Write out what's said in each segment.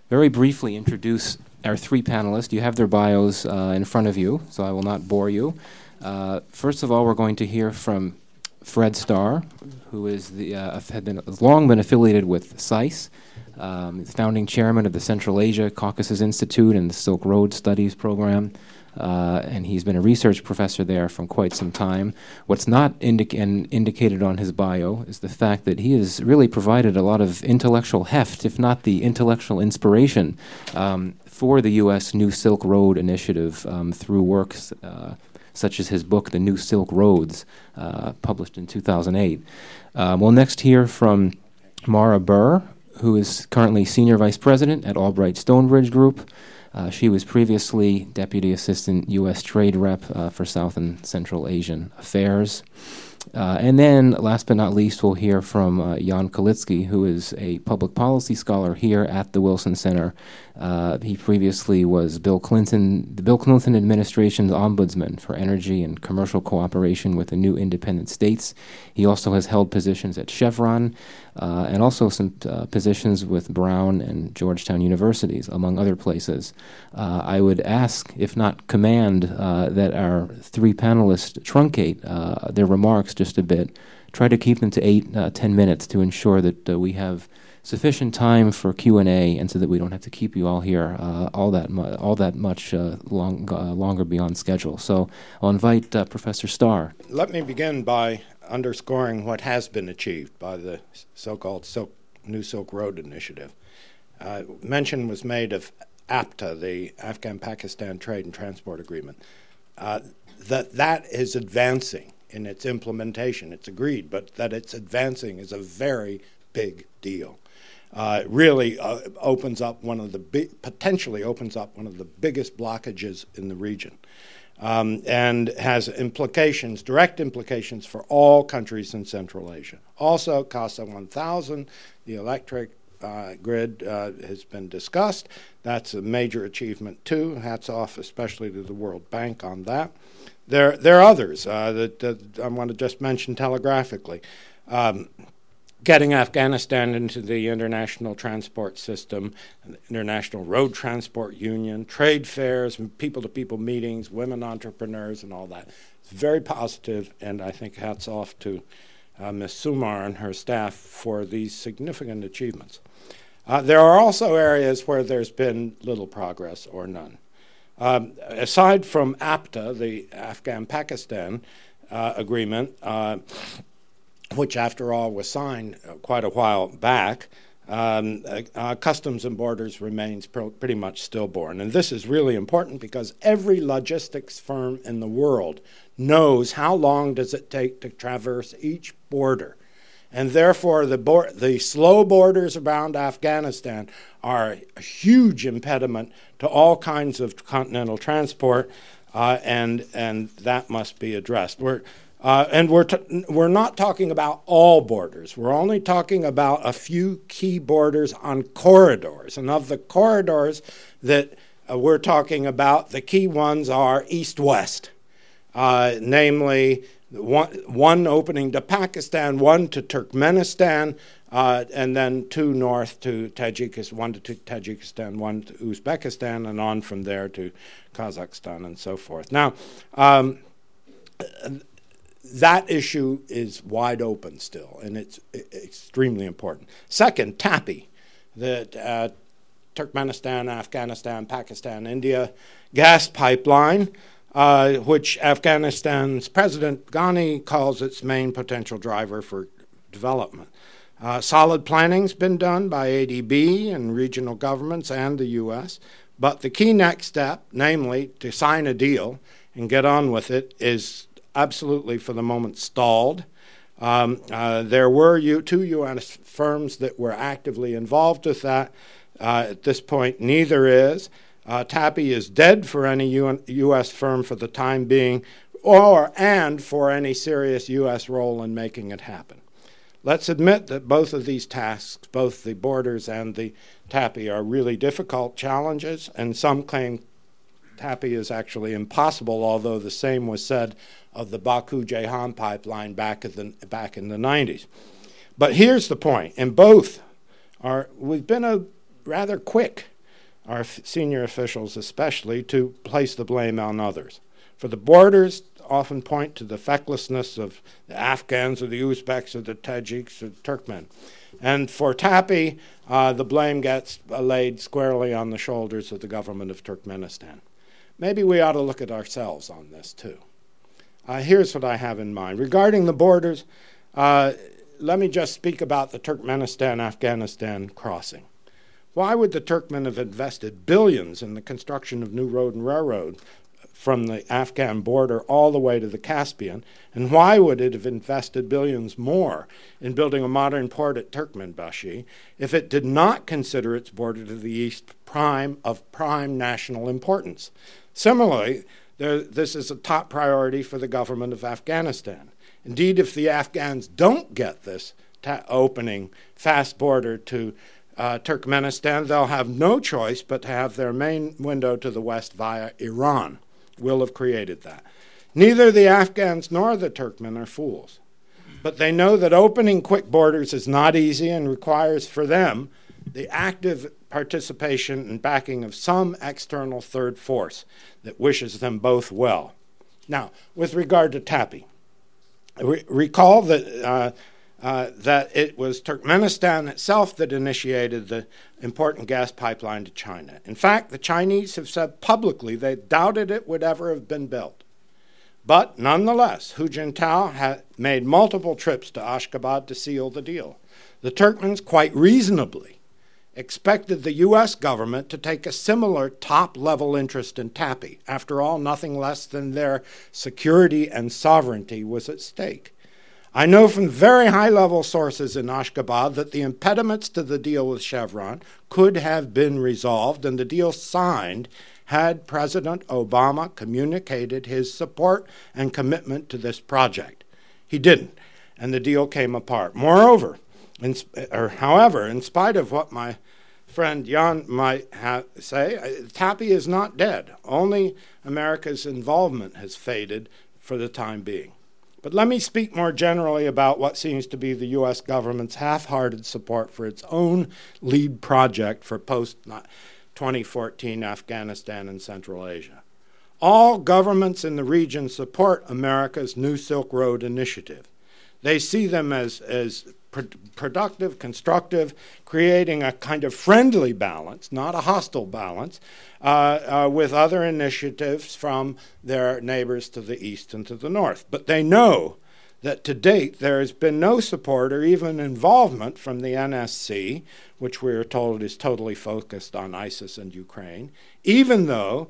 very briefly introduce our three panelists. You have their bios in front of you, so I will not bore you. First of all, we're going to hear from Fred Starr, who is has long been affiliated with SAIS, founding chairman of the Central Asia Caucasus Institute and the Silk Road Studies Program, and he's been a research professor there for quite some time. What's not indicated on his bio is the fact that he has really provided a lot of intellectual heft, if not the intellectual inspiration, for the U.S. New Silk Road Initiative through works such as his book, The New Silk Roads, published in 2008. We'll next hear from Mara Burr, who is currently Senior Vice President at Albright Stonebridge Group. She was previously Deputy Assistant U.S. Trade Rep for South and Central Asian Affairs. And then, last but not least, we'll hear from Jan Kalitsky, who is a public policy scholar here at the Wilson Center. He previously was the Bill Clinton administration's ombudsman for energy and commercial cooperation with the new independent states. He also has held positions at Chevron and also some positions with Brown and Georgetown universities, among other places. I would ask, if not command, that our three panelists truncate their remarks just a bit. Try to keep them to 8-10 minutes to ensure that we have sufficient time for Q&A, and so that we don't have to keep you all here all that much longer beyond schedule. So I'll invite Professor Starr. Let me begin by underscoring what has been achieved by the so-called New Silk Road Initiative. Mention was made of APTA, the Afghan-Pakistan Trade and Transport Agreement. That is advancing in its implementation. It's agreed, but that it's advancing is a very big deal. It really opens up potentially opens up one of the biggest blockages in the region, and has direct implications for all countries in Central Asia. Also, CASA 1000, the electric grid has been discussed. That's a major achievement too. Hats off especially to the World Bank on that. There are others that I want to just mention telegraphically. Getting Afghanistan into the international transport system, International Road Transport Union, trade fairs, people-to-people meetings, women entrepreneurs, and all that. It's very positive, and I think hats off to Ms. Sumar and her staff for these significant achievements. There are also areas where there's been little progress or none. Aside from APTA, the Afghan-Pakistan agreement, which after all was signed quite a while back, customs and borders remains pretty much stillborn. And this is really important because every logistics firm in the world knows how long does it take to traverse each border. And therefore, the slow borders around Afghanistan are a huge impediment to all kinds of continental transport, and that must be addressed. We're not talking about all borders. We're only talking about a few key borders on corridors. And of the corridors that we're talking about, the key ones are east-west, namely one opening to Pakistan, one to Turkmenistan, and then two north to Tajikistan, one to Tajikistan, one to Uzbekistan, and on from there to Kazakhstan and so forth. Now, that issue is wide open still, and it's extremely important. Second, TAPI, the Turkmenistan, Afghanistan, Pakistan, India gas pipeline, which Afghanistan's President Ghani calls its main potential driver for development. Solid planning's been done by ADB and regional governments and the U.S., but the key next step, namely to sign a deal and get on with it, is absolutely for the moment stalled. There were two U.S. firms that were actively involved with that. At this point, neither is. TAPI is dead for any U.S. firm for the time being, and for any serious U.S. role in making it happen. Let's admit that both of these tasks, both the borders and the TAPI, are really difficult challenges, and some claim TAPI is actually impossible, although the same was said of the Baku-Ceyhan pipeline back in the 90s. But here's the point. In both, we've been rather quick our senior officials especially, to place the blame on others. For the borders often point to the fecklessness of the Afghans or the Uzbeks or the Tajiks or the Turkmen. And for TAPI, the blame gets laid squarely on the shoulders of the government of Turkmenistan. Maybe we ought to look at ourselves on this too. Here's what I have in mind. Regarding the borders, let me just speak about the Turkmenistan-Afghanistan crossing. Why would the Turkmen have invested billions in the construction of new road and railroad from the Afghan border all the way to the Caspian? And why would it have invested billions more in building a modern port at Turkmenbashi if it did not consider its border to the east prime national importance? Similarly, this is a top priority for the government of Afghanistan. Indeed, if the Afghans don't get this opening fast border to Turkmenistan, they'll have no choice but to have their main window to the west via Iran. Will have created that. Neither the Afghans nor the Turkmen are fools, but they know that opening quick borders is not easy and requires for them the active participation and backing of some external third force that wishes them both well. Now, with regard to TAPI, recall that it was Turkmenistan itself that initiated the important gas pipeline to China. In fact, the Chinese have said publicly they doubted it would ever have been built. But nonetheless, Hu Jintao had made multiple trips to Ashgabat to seal the deal. The Turkmens, quite reasonably, expected the U.S. government to take a similar top-level interest in TAPI. After all, nothing less than their security and sovereignty was at stake. I know from very high-level sources in Ashgabat that the impediments to the deal with Chevron could have been resolved and the deal signed had President Obama communicated his support and commitment to this project. He didn't, and the deal came apart. Moreover, however, in spite of what my friend Jan might say, TAPI is not dead. Only America's involvement has faded for the time being. But let me speak more generally about what seems to be the U.S. government's half-hearted support for its own lead project for post-2014 Afghanistan and Central Asia. All governments in the region support America's New Silk Road initiative. They see them as productive, constructive, creating a kind of friendly balance, not a hostile balance, with other initiatives from their neighbors to the east and to the north. But they know that to date there has been no support or even involvement from the NSC, which we are told is totally focused on ISIS and Ukraine, even though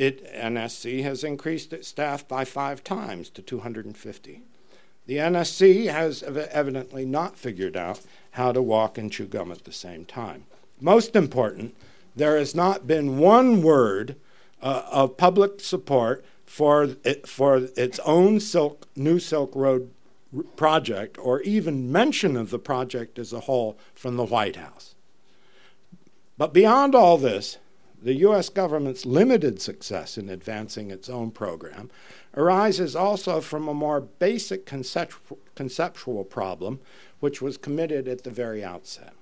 NSC has increased its staff by 5 times to 250. The NSC has evidently not figured out how to walk and chew gum at the same time. Most important, there has not been one word of public support for its own New Silk Road project, or even mention of the project as a whole from the White House. But beyond all this, the U.S. government's limited success in advancing its own program arises also from a more basic conceptual problem, which was committed at the very outset.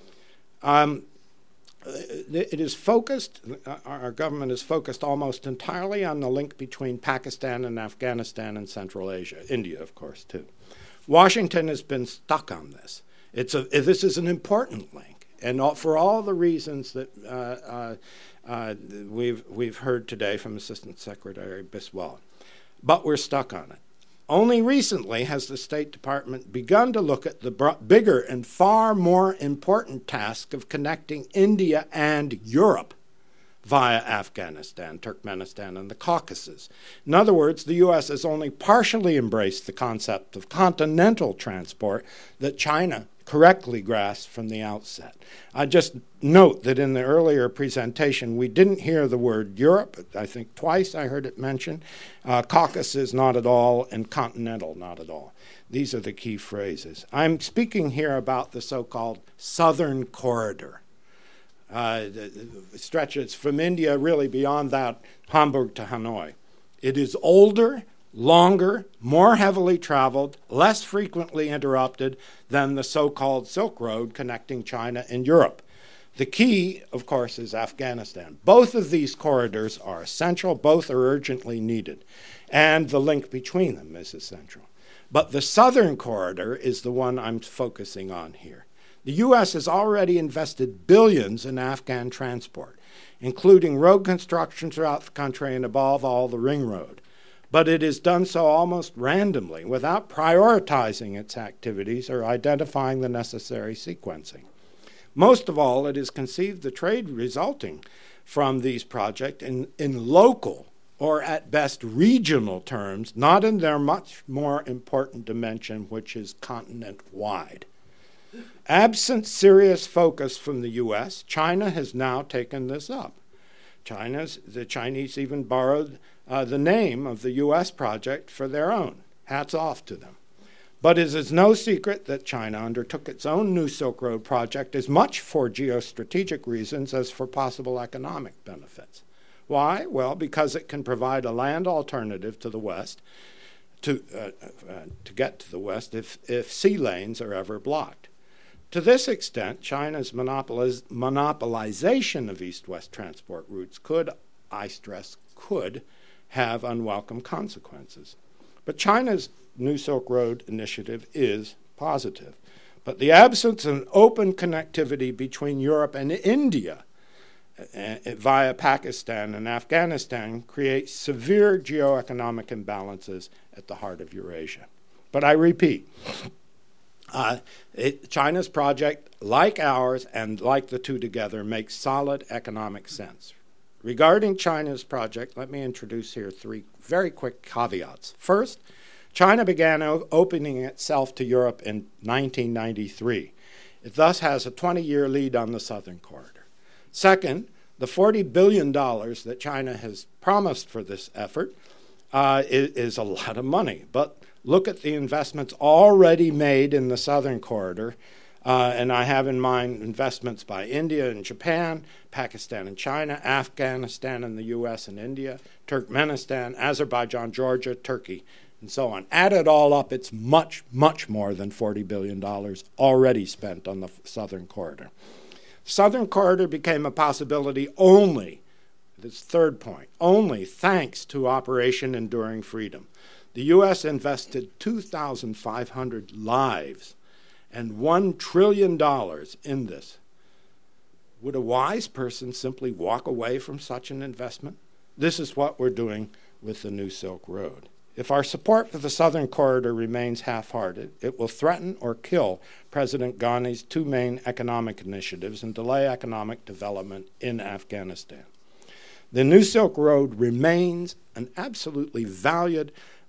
It is focused, our government is focused almost entirely on the link between Pakistan and Afghanistan and Central Asia, India, of course, too. Washington has been stuck on this. This is an important link, and for all the reasons that we've heard today from Assistant Secretary Biswal. But we're stuck on it. Only recently has the State Department begun to look at the bigger and far more important task of connecting India and Europe via Afghanistan, Turkmenistan, and the Caucasus. In other words, the U.S. has only partially embraced the concept of continental transport that China correctly grasped from the outset. I just note that in the earlier presentation, we didn't hear the word Europe. I think twice I heard it mentioned. Caucasus, not at all, and continental, not at all. These are the key phrases. I'm speaking here about the so-called Southern Corridor. It stretches from India really beyond that, Hamburg to Hanoi. It is older, longer, more heavily traveled, less frequently interrupted than the so-called Silk Road connecting China and Europe. The key, of course, is Afghanistan. Both of these corridors are essential. Both are urgently needed. And the link between them is essential. But the southern corridor is the one I'm focusing on here. The U.S. has already invested billions in Afghan transport, including road construction throughout the country and above all the ring road. But it has done so almost randomly, without prioritizing its activities or identifying the necessary sequencing. Most of all, it has conceived the trade resulting from these projects in local or at best regional terms, not in their much more important dimension, which is continent-wide. Absent serious focus from the U.S., China has now taken this up. The Chinese even borrowed the name of the U.S. project for their own. Hats off to them. But it is no secret that China undertook its own New Silk Road project as much for geostrategic reasons as for possible economic benefits. Why? Well, because it can provide a land alternative to the West, to get to the West if sea lanes are ever blocked. To this extent, China's monopolization of east-west transport routes could, I stress, could have unwelcome consequences. But China's New Silk Road initiative is positive. But the absence of open connectivity between Europe and India via Pakistan and Afghanistan creates severe geoeconomic imbalances at the heart of Eurasia. But I repeat, China's project, like ours and like the two together, makes solid economic sense. Regarding China's project, let me introduce here three very quick caveats. First, China began opening itself to Europe in 1993. It thus has a 20-year lead on the southern corridor. Second, the $40 billion that China has promised for this effort is a lot of money. But look at the investments already made in the southern corridor. And I have in mind investments by India and Japan, Pakistan and China, Afghanistan and the U.S. and India, Turkmenistan, Azerbaijan, Georgia, Turkey, and so on. Add it all up, it's much, much more than $40 billion already spent on the southern corridor. Southern corridor became a possibility only, this third point, only thanks to Operation Enduring Freedom. The U.S. invested 2,500 lives and $1 trillion in this. Would a wise person simply walk away from such an investment? This is what we're doing with the New Silk Road. If our support for the Southern Corridor remains half-hearted, it will threaten or kill President Ghani's two main economic initiatives and delay economic development in Afghanistan. The New Silk Road remains an absolutely valid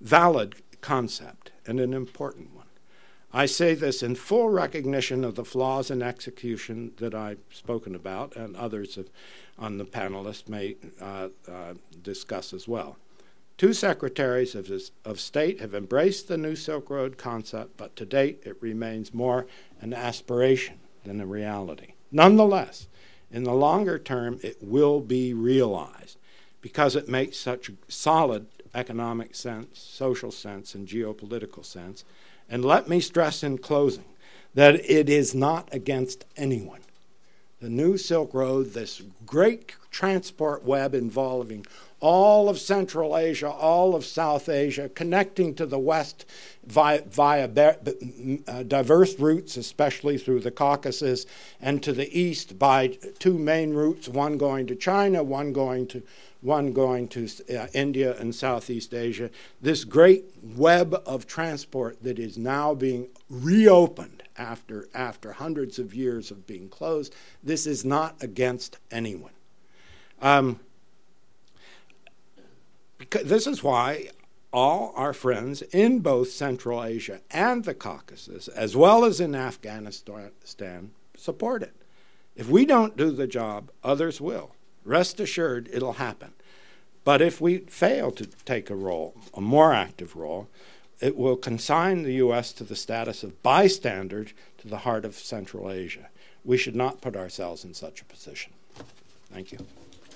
concept and an important one. I say this in full recognition of the flaws in execution that I've spoken about, and others on the panelists may discuss as well. Two secretaries of state have embraced the New Silk Road concept, but to date it remains more an aspiration than a reality. Nonetheless, in the longer term, it will be realized because it makes such solid economic sense, social sense, and geopolitical sense. And let me stress in closing that it is not against anyone. The New Silk Road, this great transport web involving all of Central Asia, all of South Asia, connecting to the West via diverse routes, especially through the Caucasus, and to the East by two main routes, one going to China, one going to India and Southeast Asia. This great web of transport that is now being reopened after hundreds of years of being closed, this is not against anyone. This is why all our friends in both Central Asia and the Caucasus, as well as in Afghanistan, support it. If we don't do the job, others will. Rest assured, it'll happen. But if we fail to take a more active role, it will consign the U.S. to the status of bystander to the heart of Central Asia. We should not put ourselves in such a position. Thank you.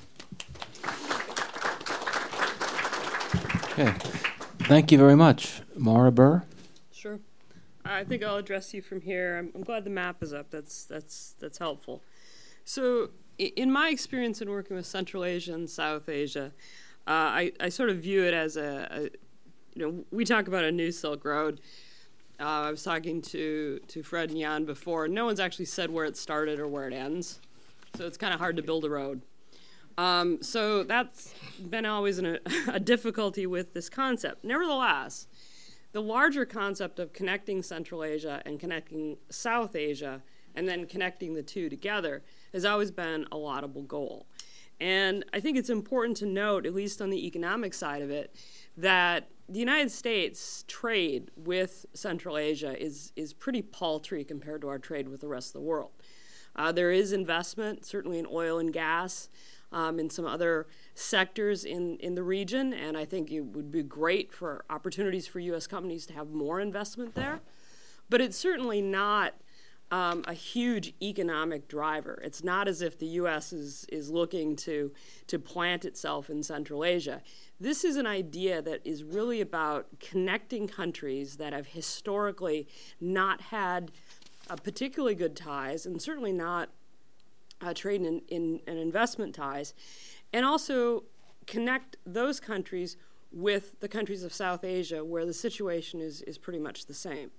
Okay. Thank you very much. Maura Burr? Sure. I think I'll address you from here. I'm glad the map is up. That's helpful. So in my experience in working with Central Asia and South Asia, I sort of view it as we talk about a new Silk Road. I was talking to Fred and Jan before. No one's actually said where it started or where it ends, so it's kind of hard to build a road. So that's been always a difficulty with this concept. Nevertheless, the larger concept of connecting Central Asia and connecting South Asia and then connecting the two together has always been a laudable goal. And I think it's important to note, at least on the economic side of it, that the United States trade with Central Asia is pretty paltry compared to our trade with the rest of the world. There is investment, certainly in oil and gas, in some other sectors in the region, and I think it would be great for opportunities for U.S. companies to have more investment there. But it's certainly not a huge economic driver. It's not as if the U.S. is looking to plant itself in Central Asia. This is an idea that is really about connecting countries that have historically not had particularly good ties, and certainly not trade and investment ties, and also connect those countries with the countries of South Asia where the situation is pretty much the same.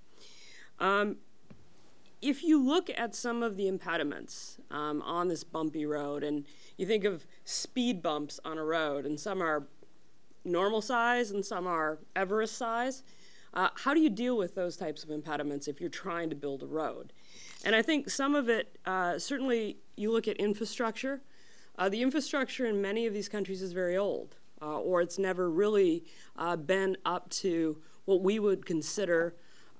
If you look at some of the impediments on this bumpy road, and you think of speed bumps on a road, and some are normal size and some are Everest size, how do you deal with those types of impediments if you're trying to build a road? And I think some of it, certainly you look at infrastructure. The infrastructure in many of these countries is very old, or it's never really been up to what we would consider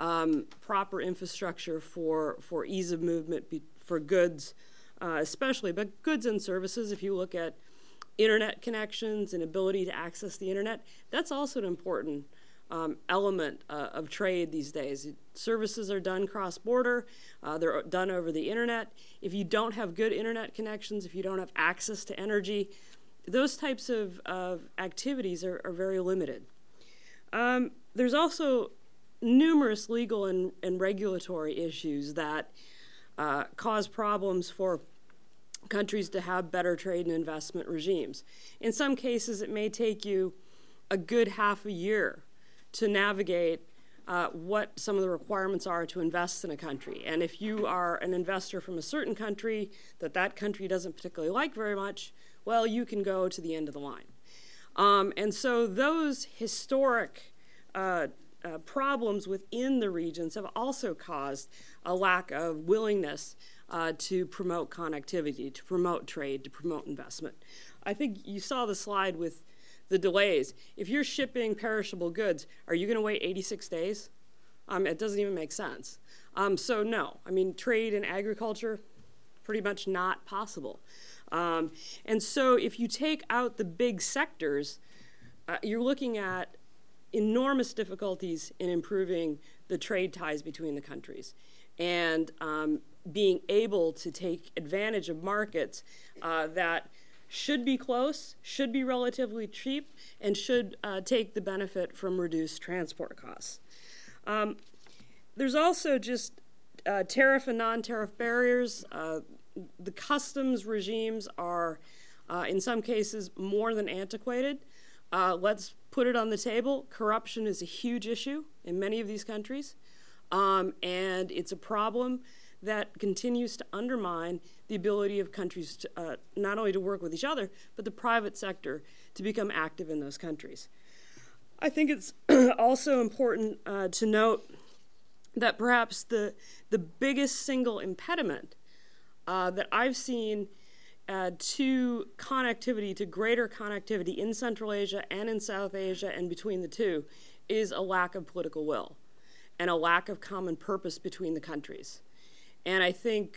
proper infrastructure for ease of movement for goods, especially, but goods and services. If you look at internet connections and ability to access the internet, that's also an important element of trade these days. Services are done cross-border. They're done over the internet. If you don't have good internet connections, if you don't have access to energy, those types of activities are very limited. There's also numerous legal and regulatory issues that cause problems for countries to have better trade and investment regimes. In some cases, it may take you a good half a year to navigate what some of the requirements are to invest in a country. And if you are an investor from a certain country that country doesn't particularly like very much, well, you can go to the end of the line. And so those historic problems within the regions have also caused a lack of willingness to promote connectivity, to promote trade, to promote investment. I think you saw the slide with the delays. If you're shipping perishable goods, are you going to wait 86 days? It doesn't even make sense. So no, I mean, trade and agriculture, pretty much not possible. And so if you take out the big sectors, you're looking at enormous difficulties in improving the trade ties between the countries and being able to take advantage of markets that should be close, should be relatively cheap, and should take the benefit from reduced transport costs. There's also just tariff and non-tariff barriers. The customs regimes are, in some cases, more than antiquated. Let's put it on the table. Corruption is a huge issue in many of these countries, and it's a problem that continues to undermine the ability of countries to, not only to work with each other, but the private sector to become active in those countries. I think it's also important to note that perhaps the biggest single impediment that I've seen to connectivity, to greater connectivity in Central Asia and in South Asia and between the two, is a lack of political will and a lack of common purpose between the countries. And I think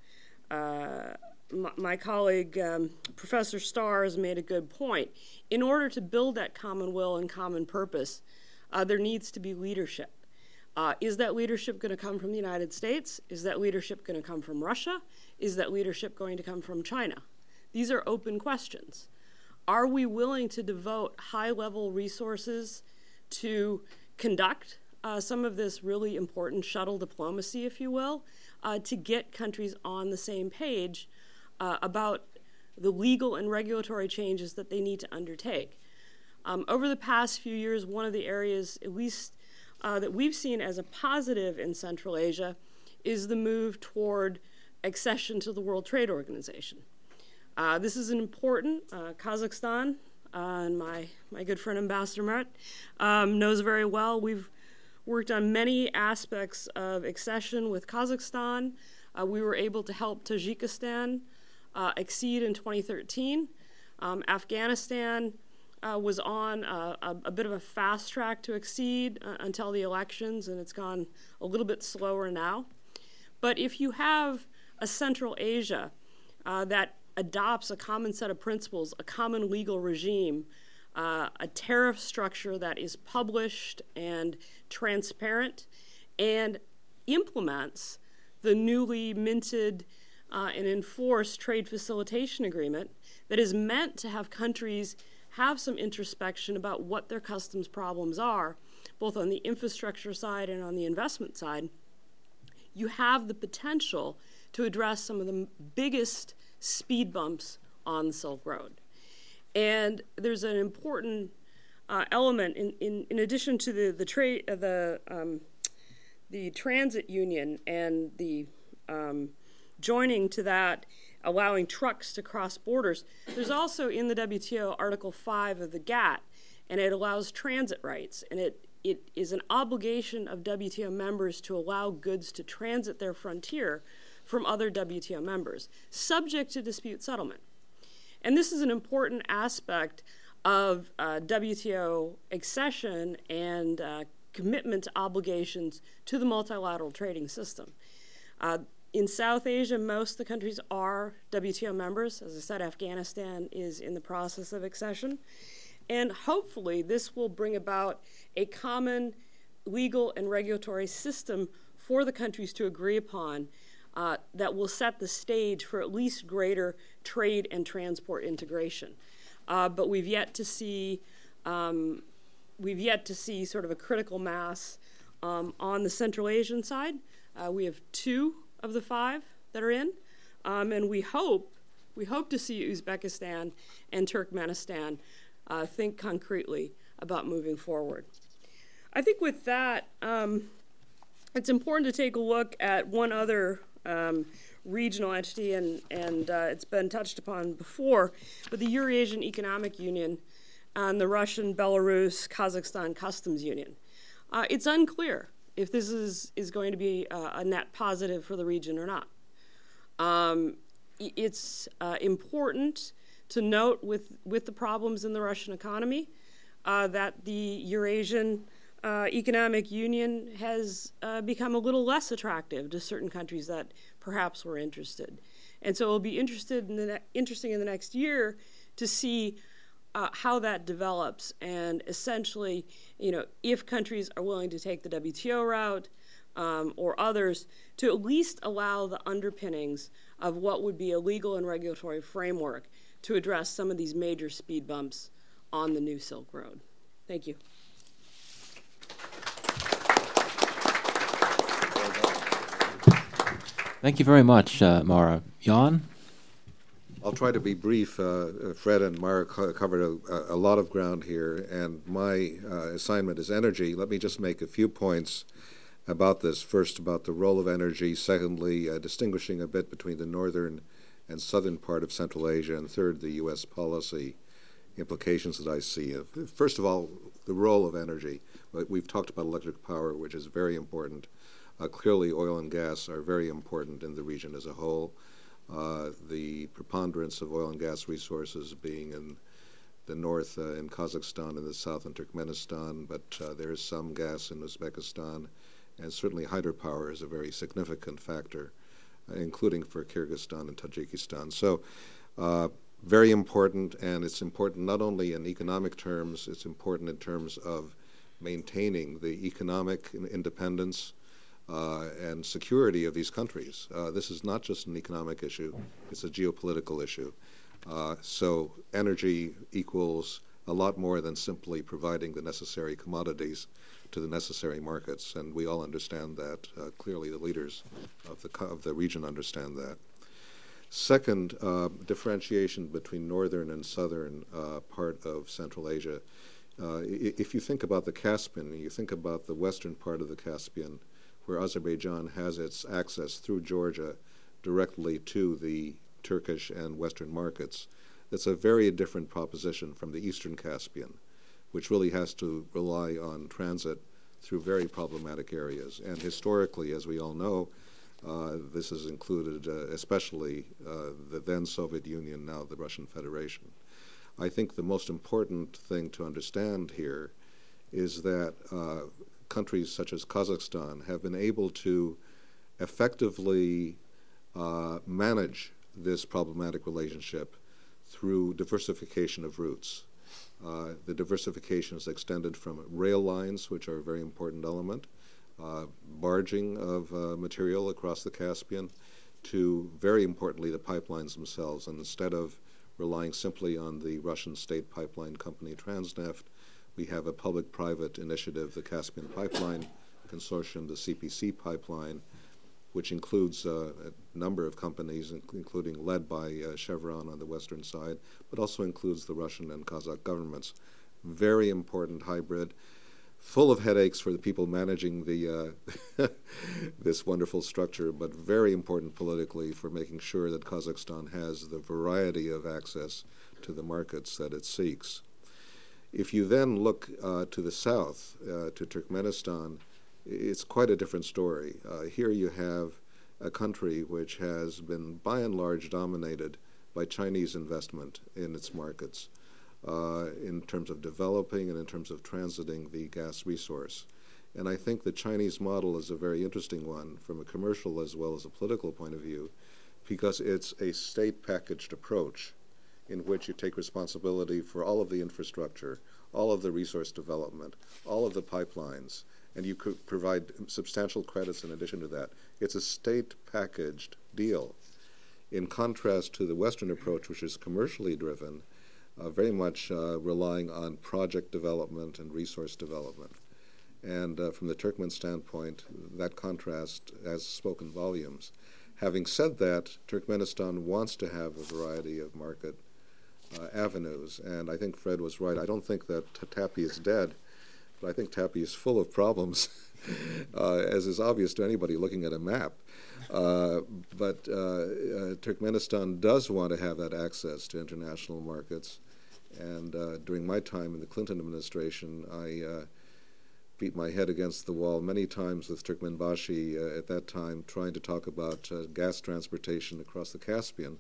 my colleague, Professor Starr, has made a good point. In order to build that common will and common purpose, there needs to be leadership. Is that leadership going to come from the United States? Is that leadership going to come from Russia? Is that leadership going to come from China? These are open questions. Are we willing to devote high-level resources to conduct some of this really important shuttle diplomacy, if you will, to get countries on the same page about the legal and regulatory changes that they need to undertake. Over the past few years, one of the areas, at least that we've seen as a positive in Central Asia, is the move toward accession to the World Trade Organization. This is an important, Kazakhstan, and my good friend Ambassador Mert knows very well. We've worked on many aspects of accession with Kazakhstan. We were able to help Tajikistan accede in 2013. Afghanistan was on a bit of a fast track to accede until the elections, and it's gone a little bit slower now. But if you have a Central Asia that adopts a common set of principles, a common legal regime, a tariff structure that is published and transparent, and implements the newly minted and enforced trade facilitation agreement that is meant to have countries have some introspection about what their customs problems are, both on the infrastructure side and on the investment side, you have the potential to address some of the biggest speed bumps on the Silk Road. And there's an important element in addition to the transit union and the joining to that, allowing trucks to cross borders. There's also in the WTO Article 5 of the GATT, and it allows transit rights, and it is an obligation of WTO members to allow goods to transit their frontier from other WTO members, subject to dispute settlement. And this is an important aspect of WTO accession and commitment to obligations to the multilateral trading system. In South Asia, most of the countries are WTO members. As I said, Afghanistan is in the process of accession. And hopefully this will bring about a common legal and regulatory system for the countries to agree upon that will set the stage for at least greater trade and transport integration. But we've yet to see sort of a critical mass on the Central Asian side. We have 2 of the 5 that are in, and we hope to see Uzbekistan and Turkmenistan think concretely about moving forward. I think with that, it's important to take a look at one other regional entity, and it's been touched upon before, but the Eurasian Economic Union and the Russian-Belarus-Kazakhstan Customs Union. It's unclear if this is going to be a net positive for the region or not. It's important to note with the problems in the Russian economy that the Eurasian Economic Union has become a little less attractive to certain countries that perhaps were interested. And so it'll be interesting in the next year to see how that develops, and essentially, if countries are willing to take the WTO route or others, to at least allow the underpinnings of what would be a legal and regulatory framework to address some of these major speed bumps on the new Silk Road. Thank you. Thank you very much, Mara. Jan? I'll try to be brief. Fred and Mara covered a lot of ground here, and my assignment is energy. Let me just make a few points about this. First, about the role of energy. Secondly, distinguishing a bit between the northern and southern part of Central Asia. And third, the U.S. policy implications that I see. First of all, the role of energy. We've talked about electric power, which is very important. Clearly, oil and gas are very important in the region as a whole. The preponderance of oil and gas resources being in the north in Kazakhstan and the south in Turkmenistan, but there is some gas in Uzbekistan, and certainly hydropower is a very significant factor, including for Kyrgyzstan and Tajikistan. So very important, and it's important not only in economic terms, it's important in terms of maintaining the economic independence and security of these countries. This is not just an economic issue, it's a geopolitical issue. So energy equals a lot more than simply providing the necessary commodities to the necessary markets, and we all understand that. Clearly the leaders of the region understand that. Second, differentiation between northern and southern part of Central Asia. If you think about the Caspian, you think about the western part of the Caspian, where Azerbaijan has its access through Georgia directly to the Turkish and Western markets. It's a very different proposition from the Eastern Caspian, which really has to rely on transit through very problematic areas. And historically, as we all know, this has included especially the then Soviet Union, now the Russian Federation. I think the most important thing to understand here is that countries such as Kazakhstan have been able to effectively manage this problematic relationship through diversification of routes. The diversification is extended from rail lines, which are a very important element, barging of material across the Caspian, to, very importantly, the pipelines themselves. And instead of relying simply on the Russian state pipeline company Transneft, we have a public-private initiative, the Caspian Pipeline Consortium, the CPC pipeline, which includes a number of companies, including led by Chevron on the western side, but also includes the Russian and Kazakh governments. Very important hybrid, full of headaches for the people managing the this wonderful structure, but very important politically for making sure that Kazakhstan has the variety of access to the markets that it seeks. If you then look to the south, to Turkmenistan, it's quite a different story. Here you have a country which has been by and large dominated by Chinese investment in its markets in terms of developing and in terms of transiting the gas resource. And I think the Chinese model is a very interesting one from a commercial as well as a political point of view, because it's a state-packaged approach in which you take responsibility for all of the infrastructure, all of the resource development, all of the pipelines, and you could provide substantial credits in addition to that. It's a state-packaged deal, in contrast to the Western approach, which is commercially driven, very much relying on project development and resource development. And from the Turkmen standpoint, that contrast has spoken volumes. Having said that, Turkmenistan wants to have a variety of market avenues, and I think Fred was right. I don't think that TAPI is dead, but I think TAPI is full of problems, as is obvious to anybody looking at a map. But Turkmenistan does want to have that access to international markets, and during my time in the Clinton administration, I beat my head against the wall many times with Turkmenbashi at that time, trying to talk about gas transportation across the Caspian.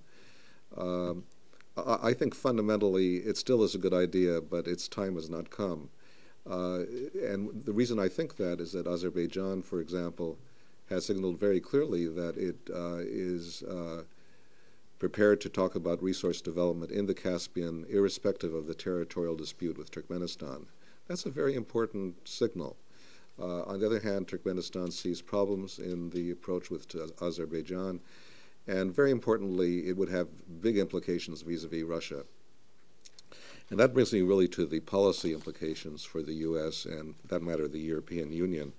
I think fundamentally it still is a good idea, but its time has not come. And the reason I think that is that Azerbaijan, for example, has signaled very clearly that it is prepared to talk about resource development in the Caspian, irrespective of the territorial dispute with Turkmenistan. That's a very important signal. On the other hand, Turkmenistan sees problems in the approach with Azerbaijan, and very importantly, it would have big implications vis-a-vis Russia. And that brings me really to the policy implications for the U.S. and, for that matter, the European Union.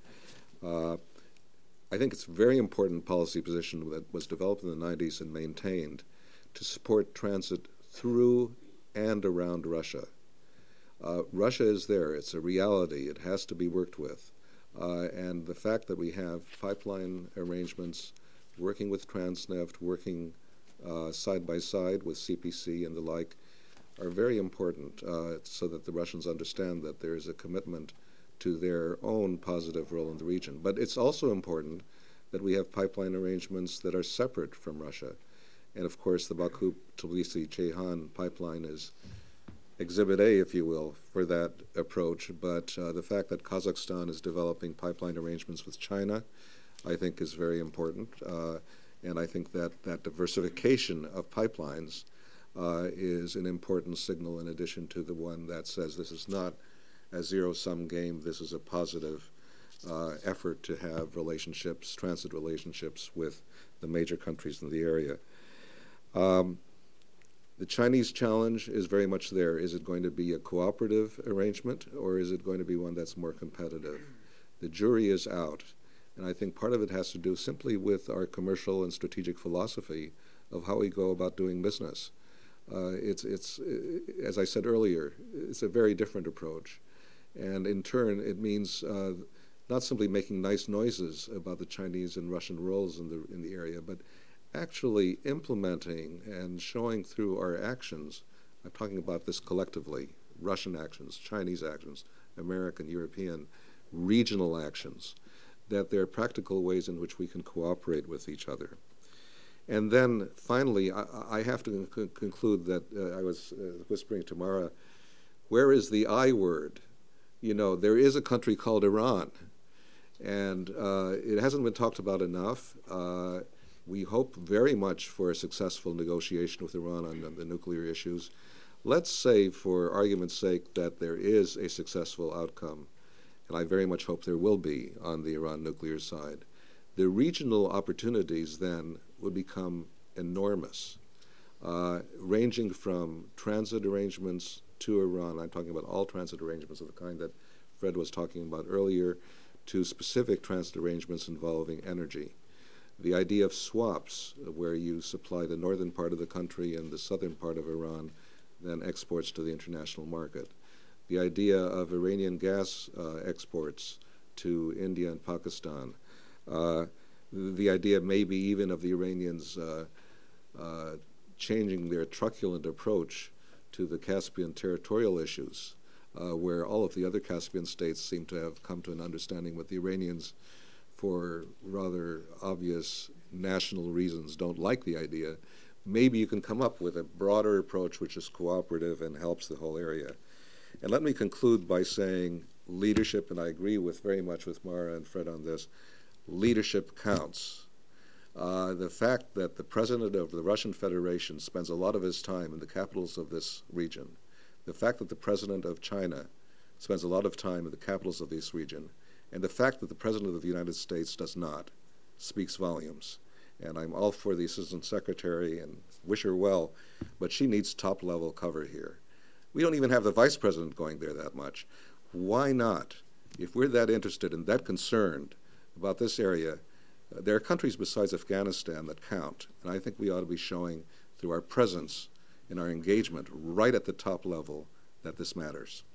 I think it's a very important policy position that was developed in the 90s and maintained to support transit through and around Russia. Russia is there. It's a reality. It has to be worked with. And the fact that we have pipeline arrangements working with Transneft, working side by side with CPC and the like, are very important so that the Russians understand that there is a commitment to their own positive role in the region. But it's also important that we have pipeline arrangements that are separate from Russia. And of course, the Baku-Tbilisi-Ceyhan pipeline is Exhibit A, if you will, for that approach. But the fact that Kazakhstan is developing pipeline arrangements with China, I think, is very important. And I think that that diversification of pipelines is an important signal in addition to the one that says this is not a zero-sum game. This is a positive effort to have relationships, transit relationships with the major countries in the area. The Chinese challenge is very much there. Is it going to be a cooperative arrangement, or is it going to be one that's more competitive? The jury is out, and I think part of it has to do simply with our commercial and strategic philosophy of how we go about doing business. It's as I said earlier, it's a very different approach. And in turn, it means not simply making nice noises about the Chinese and Russian roles in the area, but actually implementing and showing through our actions. I'm talking about this collectively: Russian actions, Chinese actions, American, European, regional actions, that there are practical ways in which we can cooperate with each other. And then finally, I have to conclude that I was whispering to Mara, where is the I word? You know, there is a country called Iran, and it hasn't been talked about enough. We hope very much for a successful negotiation with Iran on the nuclear issues. Let's say, for argument's sake, that there is a successful outcome, and I very much hope there will be on the Iran nuclear side. The regional opportunities then would become enormous, ranging from transit arrangements to Iran. I'm talking about all transit arrangements of the kind that Fred was talking about earlier, to specific transit arrangements involving energy. The idea of swaps, where you supply the northern part of the country and the southern part of Iran, then exports to the international market. The idea of Iranian gas exports to India and Pakistan. The idea maybe even of the Iranians changing their truculent approach to the Caspian territorial issues, where all of the other Caspian states seem to have come to an understanding with the Iranians, for rather obvious national reasons, don't like the idea. Maybe you can come up with a broader approach which is cooperative and helps the whole area. And let me conclude by saying leadership, and I agree very much with Mara and Fred on this, leadership counts. The fact that the president of the Russian Federation spends a lot of his time in the capitals of this region, the fact that the president of China spends a lot of time in the capitals of this region, and the fact that the president of the United States does not, speaks volumes. And I'm all for the assistant secretary and wish her well, but she needs top-level cover here. We don't even have the vice president going there that much. Why not? If we're that interested and that concerned about this area, there are countries besides Afghanistan that count, and I think we ought to be showing through our presence and our engagement right at the top level that this matters.